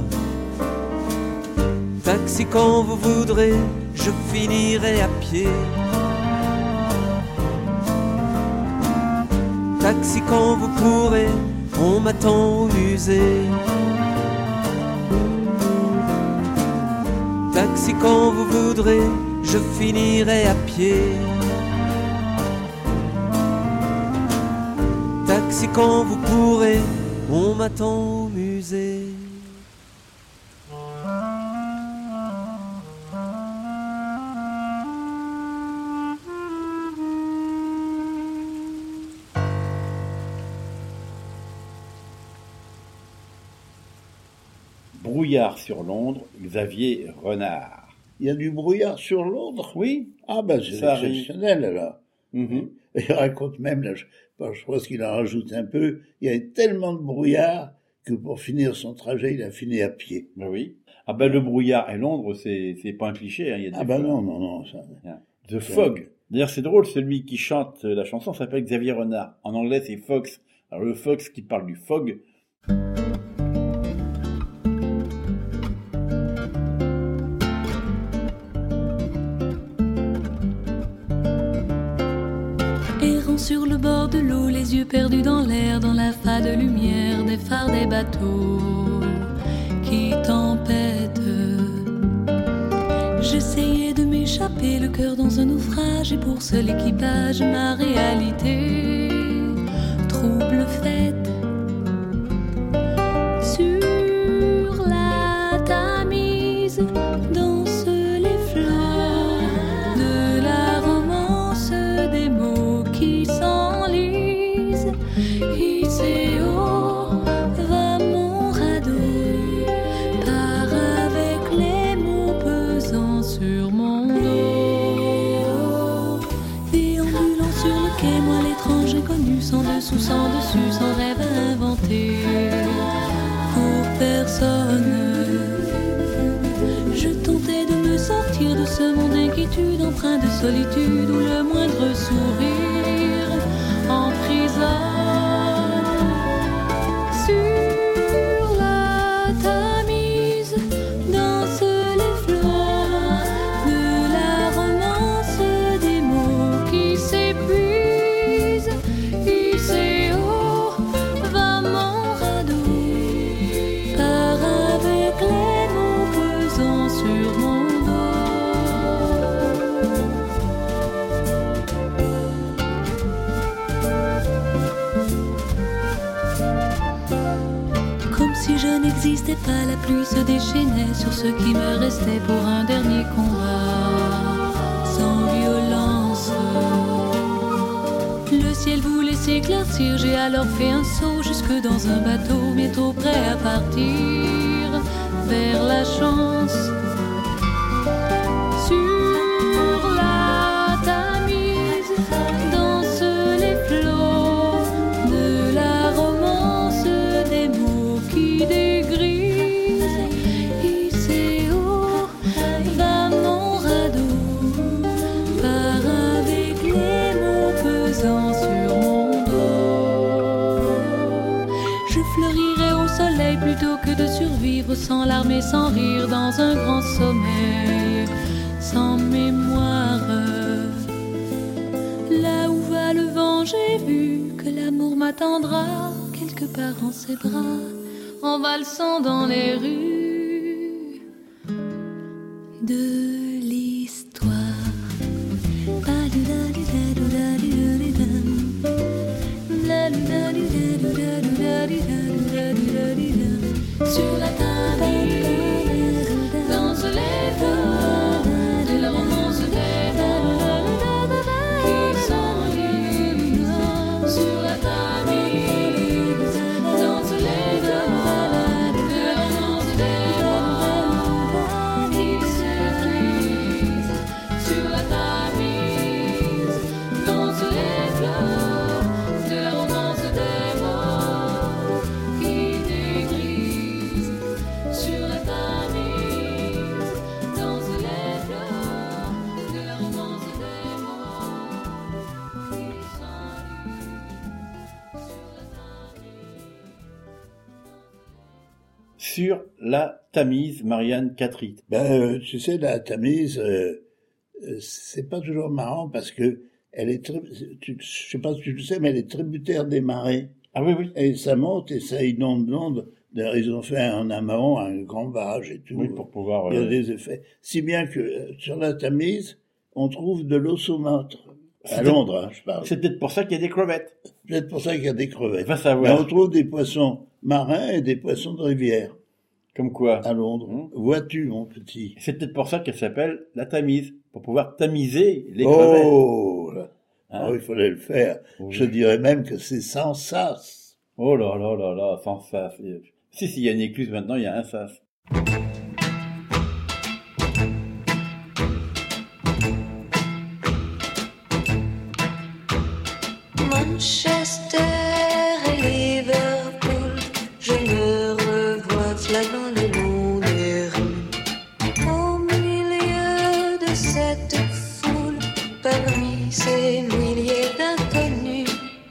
I: Taxi quand vous voudrez, je finirai à pied. Taxi quand vous pourrez, on m'attend au musée. Taxi quand vous voudrez, je finirai à pied. Taxi quand vous pourrez, on m'attend au musée.
C: Brouillard sur Londres, Xavier Renard.
D: Il y a du brouillard sur Londres?
C: Oui.
D: Ah ben c'est
C: Ça arrive.
D: exceptionnel alors.
C: Mhm.
D: Et il raconte même, là, je, bon, je pense qu'il en rajoute un peu, il y avait tellement de brouillard que pour finir son trajet, il a fini à pied.
C: Ben oui. Ah ben le brouillard et Londres, c'est c'est pas un cliché. Hein. Il y a des
D: Ah ben
C: fois-
D: non, non, non. Ça...
C: The Fog. D'ailleurs, c'est drôle, celui qui chante la chanson s'appelle Xavier Renard. En anglais, c'est Fox. Alors le Fox qui parle du fog.
E: Errant sur le bord de l'eau, les yeux perdus dans l'air, dans la fade lumière des phares des bateaux qui tempêtent. J'essayais de m'échapper, le cœur dans un naufrage, et pour seul équipage, ma réalité trouble faite. Sur la Tamise dansent les fleurs de la romance, des mots qui s'enlisent. Ici haut va mon radeau, part avec les mots pesant sur mon dos. Déambulant sur le quai, moi l'étrange inconnu, sans dessous, sans dessus, sans rêve inventé pour personne. Je tentais de me sortir de ce monde d'inquiétude, empreint de solitude, où le moindre sourire emprisonne. Sur la Tamise dansent les fleurs de la romance, des mots qui s'épuisent. Ici haut va mon radeau, part avec les mots pesant sur mon dos. Comme si je n'existais pas, la pluie se déchaînait sur ce qui me restait pour un dernier combat sans violence. Le ciel voulait s'éclaircir, j'ai alors fait un saut jusque dans un bateau bientôt prêt à partir vers la chance. Sur la Tamise dansent les flots de la romance, des mots qui dégrisent. Ici haut va mon radeau, part avec les mots pesant sur mon dos. Je fleurirai au soleil plus plutôt que de survivre sans larmes et sans rire dans un grand sommeil sans mémoire. Là où va le vent, j'ai vu que l'amour m'attendra quelque part en ses bras, en valsant dans les rues de l'histoire. Sur la Tamise, dansent les fleurs de la romance des morts qui s'enlisent. Sur la Tamise, dansent les fleurs de la romance des morts qui s'épuisent. Sur la Tamise, dansent les fleurs de la romance des morts qui dégrisent. Sur la Tamise, dansent les fleurs de la romance des morts qui s'enlisent. Sur la
C: Sur la
E: Tamise.
C: Tamise, Marianne Catry.
D: Ben, euh, tu sais, la Tamise, euh, euh, c'est pas toujours marrant parce que elle est très, tu, je sais pas si tu le sais, mais elle est tributaire des marées.
C: Ah oui, oui.
D: Et ça monte et ça inonde Londres. D'ailleurs, ils ont fait en amont un grand barrage et tout.
C: Oui, pour pouvoir...
D: Il y a
C: euh,
D: des effets. Si bien que euh, sur la Tamise, on trouve de l'eau saumâtre. À
C: C'est-
D: Londres, hein, je parle.
C: C'est peut-être pour ça qu'il y a des crevettes.
D: Peut-être pour ça qu'il y a des crevettes.
C: Va
D: Mais
C: savoir.
D: on trouve des poissons marins et des poissons de rivière
C: Comme quoi.
D: à Londres.
C: Mmh.
D: Vois-tu, mon petit?
C: C'est peut-être pour ça qu'elle s'appelle la Tamise, pour pouvoir tamiser les crevettes.
D: Oh, là.
C: Hein.
D: Oh, il fallait le faire.
C: Oui.
D: Je dirais même que c'est sans sas.
C: Oh là là là là, sans sas. Si, si, il y a une écluse maintenant, il y a un sas.
J: Manchester et Liverpool, je me revois flânant le long des rues. Au milieu de cette foule, parmi ces milliers d'inconnus.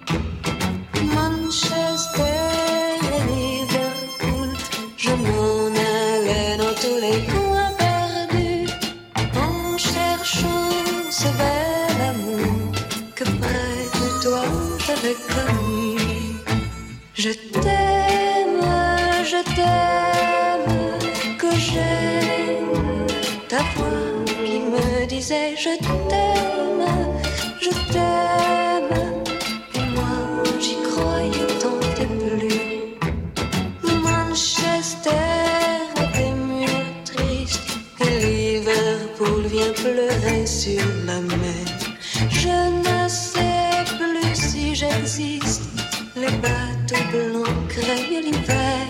J: Manchester et Liverpool, je m'en allais dans tous les coins perdus, en cherchant ce bel amour que près de toi j'avais connu. Je t'aime, je t'aime, que j'aime ta voix qui me disait je t'aime, je t'aime, et moi j'y croyais tant et plus. Manchester était mûr, triste, et Liverpool vient pleurer sur la mer. Je ne sais plus si j'existe, les bateaux blancs craignent l'hiver.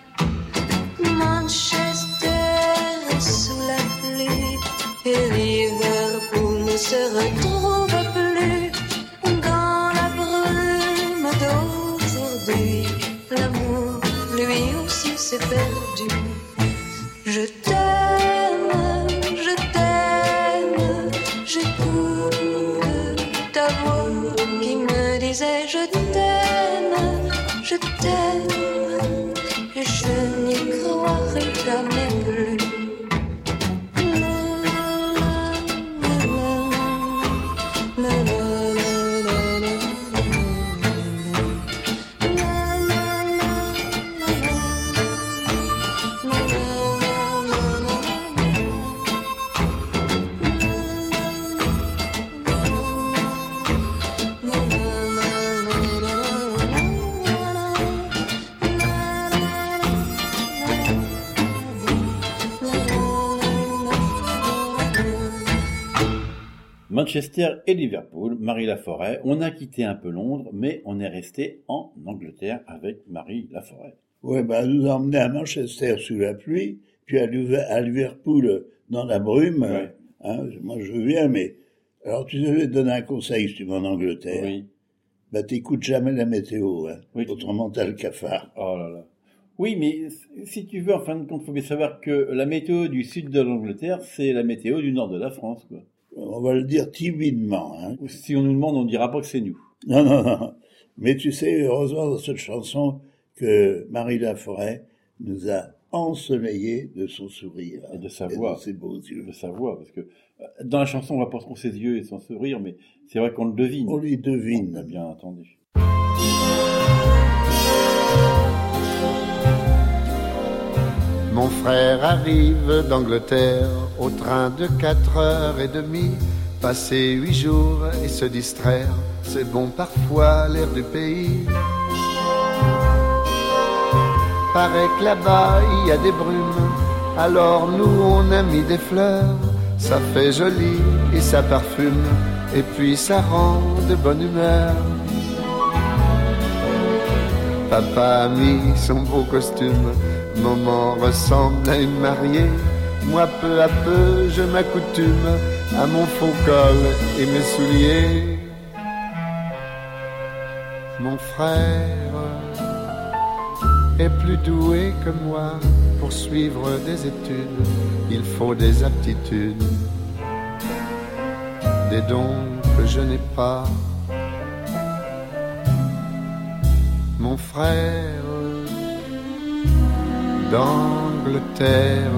J: Manchester est sous la pluie, et Liverpool ne se retrouve plus. Dans la brume d'aujourd'hui, l'amour lui aussi s'est perdu. Je t'aime, je t'aime, j'écoute ta voix qui me disait je t'aime, je t'aime, et je n'y croirai jamais plus.
C: Manchester et Liverpool, Marie Laforêt. On a quitté un peu Londres, mais on est resté en Angleterre avec Marie Laforêt.
D: Ouais, bah, elle nous a emmenés à Manchester sous la pluie, puis à, Liv- à Liverpool dans la brume.
C: Ouais.
D: Hein, moi, je viens, mais... Alors, tu devais te donner un conseil si tu vas en Angleterre.
C: Oui.
D: Bah, t'écoutes jamais la météo, hein.
C: Oui.
D: Autrement, t'as le cafard.
C: Oh là là. Oui, mais si tu veux, en fin de compte, il faut bien savoir que la météo du sud de l'Angleterre, c'est la météo du nord de la France, quoi.
D: On va le dire timidement, hein.
C: Si on nous demande, on dira pas que c'est nous.
D: Non, non, non. Mais tu sais, heureusement dans cette chanson que Marie Laforêt nous a ensoleillés de son sourire
C: et de sa voix,
D: de ses beaux yeux.
C: De sa voix, parce que dans la chanson, on voit pas trop ses yeux et son sourire, mais c'est vrai qu'on le devine.
D: On les devine.
C: On a bien entendu.
K: Mon frère arrive d'Angleterre au train de quatre heures et demie. Passer huit jours et se distraire, c'est bon parfois l'air du pays. Paraît que là-bas il y a des brumes, alors nous on a mis des fleurs. Ça fait joli et ça parfume, et puis ça rend de bonne humeur. Papa a mis son beau costume, maman ressemble à une mariée. Moi peu à peu je m'accoutume à mon faux col et mes souliers. Mon frère est plus doué que moi pour suivre des études. Il faut des aptitudes, des dons que je n'ai pas. Mon frère d'Angleterre,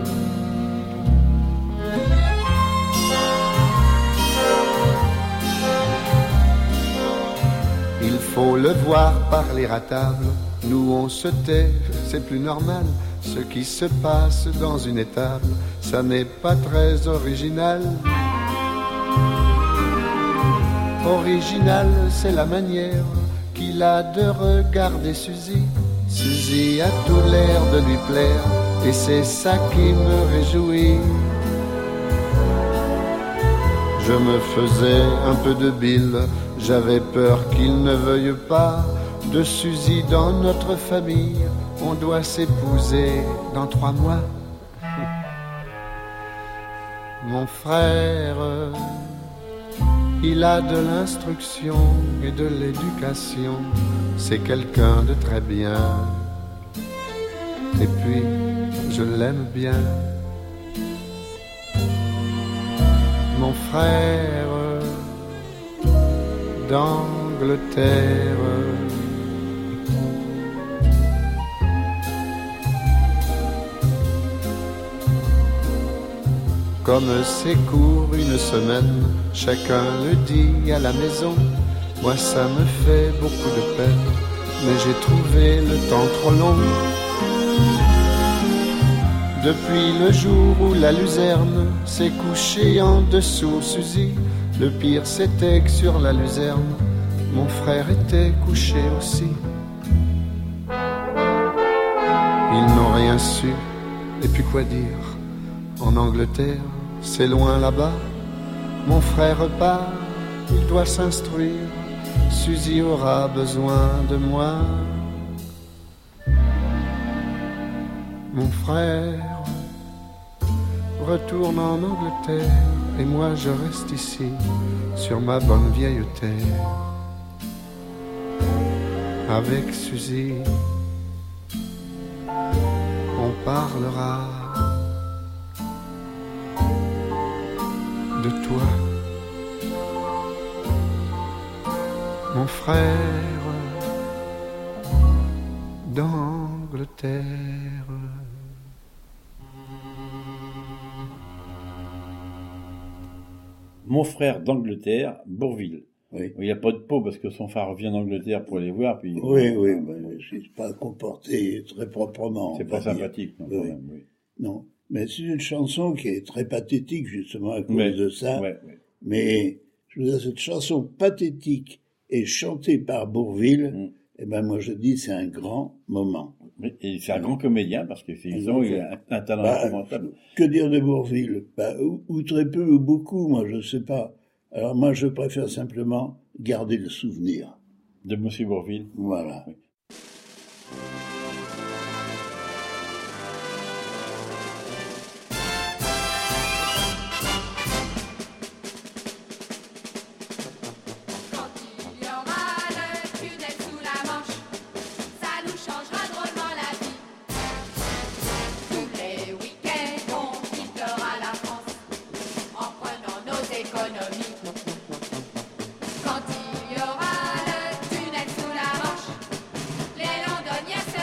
K: il faut le voir parler à table. Nous on se tait, c'est plus normal. Ce qui se passe dans une étable, ça n'est pas très original. Original, c'est la manière qu'il a de regarder Suzy. Suzy a tout l'air de lui plaire, et c'est ça qui me réjouit. Je me faisais un peu de bile, j'avais peur qu'il ne veuille pas de Suzy dans notre famille. On doit s'épouser dans trois mois. Mon frère, il a de l'instruction et de l'éducation. C'est quelqu'un de très bien. Et puis, je l'aime bien. Mon frère d'Angleterre. Comme c'est court une semaine, chacun le dit à la maison. Moi ça me fait beaucoup de peine, mais j'ai trouvé le temps trop long. Depuis le jour où la luzerne s'est couchée en dessous Suzy, le pire c'était que sur la luzerne, mon frère était couché aussi. Ils n'ont rien su, et puis quoi dire? En Angleterre, c'est loin là-bas. Mon frère repart, il doit s'instruire. Suzy aura besoin de moi. Mon frère retourne en Angleterre, et moi je reste ici, sur ma bonne vieille terre. Avec Suzy, on parlera de toi, mon frère d'Angleterre.
C: Mon frère d'Angleterre, Bourvil.
D: Oui.
C: Il n'y a pas de peau parce que son frère vient d'Angleterre pour aller voir. Puis
D: oui, oui, mais je ne suis pas comporté très proprement.
C: C'est pas sympathique, non,
D: oui.
C: quand même, oui.
D: Non, mais c'est une chanson qui est très pathétique justement à cause
C: ouais.
D: de ça.
C: Ouais, ouais.
D: Mais je veux dire, cette chanson pathétique et chantée par Bourvil, mm. eh ben moi je dis c'est un grand moment.
C: Et c'est un grand comédien parce que c'est disons, il a un, un talent
D: bah,
C: incommensable.
D: Que dire de Bourvil? Bah, ou, ou très peu ou beaucoup, moi je sais pas. Alors moi je préfère simplement garder le souvenir.
C: De Monsieur Bourvil.
D: Voilà.
C: Oui.
L: Quand il y aura le tunnel sous la Manche, les Londoniens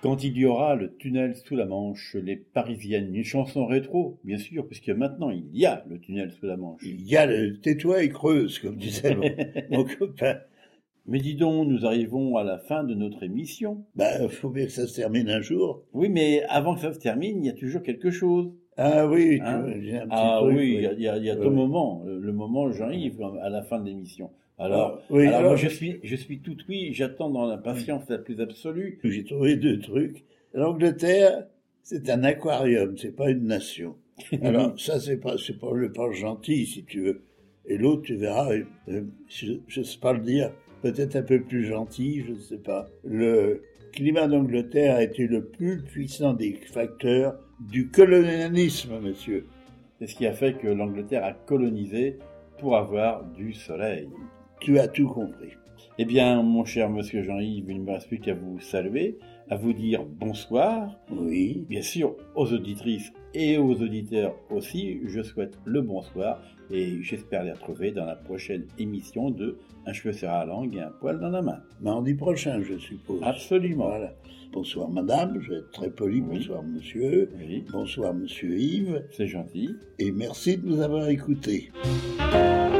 C: Quand il y aura le tunnel sous la Manche, les Parisiennes, une chanson rétro, bien sûr, puisque maintenant il y a le tunnel sous la Manche.
D: Il y a le tais-toi et creuse, comme disait mon, mon copain.
C: Mais dis donc, nous arrivons à la fin de notre émission.
D: Ben, faut bien que ça se termine un jour.
C: Oui, mais avant que ça se termine, il y a toujours quelque chose.
D: Ah oui,
C: Hein
D: tu, j'ai un petit
C: Ah
D: truc,
C: oui, il y a, il y a, il y a
D: Ouais.
C: ton moment, le, le moment Jean-Yves, à la fin de l'émission. Alors,
D: Ah, oui,
C: alors
D: alors-
C: moi je suis, je suis tout oui, j'attends dans l'impatience la plus absolue.
D: J'ai trouvé deux trucs. L'Angleterre, c'est un aquarium, c'est pas une nation. Alors, ça, c'est pas, c'est pas le pas gentil, si tu veux. Et l'autre, tu verras, euh, je, je sais pas le dire, peut-être un peu plus gentil, je ne sais pas. Le climat d'Angleterre a été le plus puissant des facteurs du colonialisme, monsieur.
C: C'est ce qui a fait que l'Angleterre a colonisé pour avoir du soleil.
D: Tu as tout compris.
C: Eh bien, mon cher monsieur Jean-Yves, il ne me reste plus qu'à vous saluer, à vous dire bonsoir.
D: Oui.
C: Bien sûr, aux auditrices et aux auditeurs aussi, je souhaite le bonsoir et j'espère les retrouver dans la prochaine émission de Un cheveu sur la langue et un poil dans la main.
D: Mardi prochain, je suppose.
C: Absolument.
D: Voilà. Bonsoir madame, je vais être très poli.
C: Oui.
D: Bonsoir monsieur.
C: Oui,
D: Bonsoir monsieur Yves.
C: c'est gentil.
D: Et merci de nous avoir écoutés.